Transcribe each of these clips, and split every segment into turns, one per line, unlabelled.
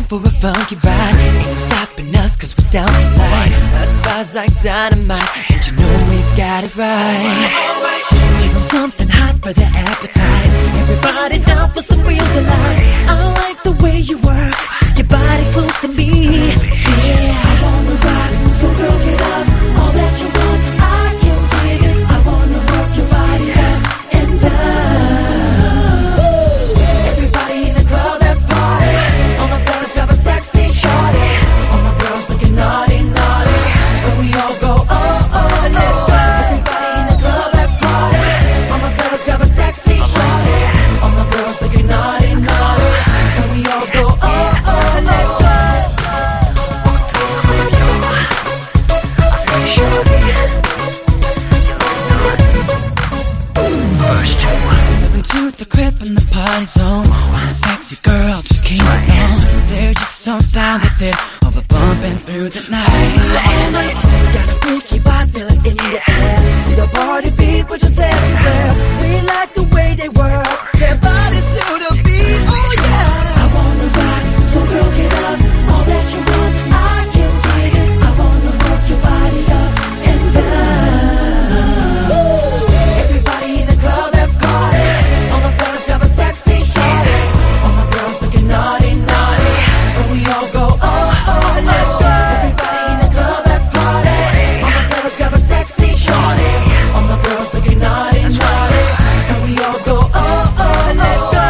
for a funky ride. Ain't no stopping us cause we're down the line. Us vibes like dynamite, and you know we've got it right. Give them something hot for their appetite. Everybody's down for some real delight. I like the way you work, your body close to me. Yeah, I wanna rock, so girl get up. All that you want, I can give it. I wanna work your body up and down. Everybody in the club, let's party. All my fellas grab a sexy shorty. All my girls looking naughty, naughty. And we all go, oh, oh, let's go. Everybody in the club, let's party. All my fellas grab a sexy shorty. All my girls looking naughty, naughty. And we all go, oh, oh, let's go. Stepping to the crib in the party zone. When a sexy girl just came along. They're just so down with it, over bumping through the night. All night, got a freaky vibe, feel it in the air. See the party people just everywhere. They like the way they work, their bodies to the beat. Oh yeah. I wanna rock, so girl get up. All that you want, I can give it. I wanna work your body up and down. Everybody in the club, let's party. All my fellas grab a sexy shorty. All my girls looking naughty, naughty. And we all go, oh, oh, let's go. Everybody in the club, let's party. All my fellas grab a sexy shorty. All my girls looking naughty, naughty. And we all go, oh, oh, let's go.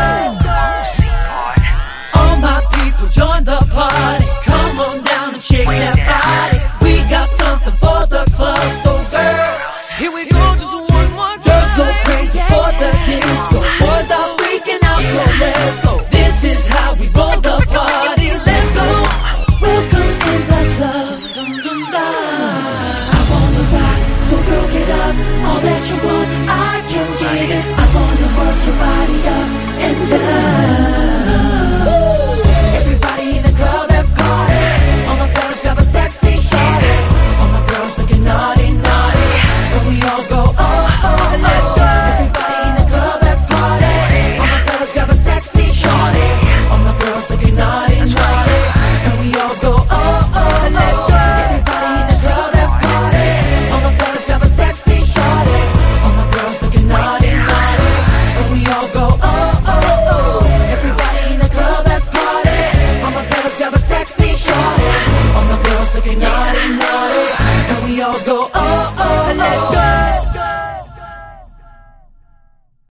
All my people join the party. Come on down and shake that body. We got something for the club, so girls, here we go, just one more time. Girls go crazy for the disco. Boys are freaking out, so let's go. This is how we roll the party. Let's go. Welcome in the club. Dum, dum, dum. I wanna rock, so girl get up. All that you want, I can give it. I wanna work your body up and down.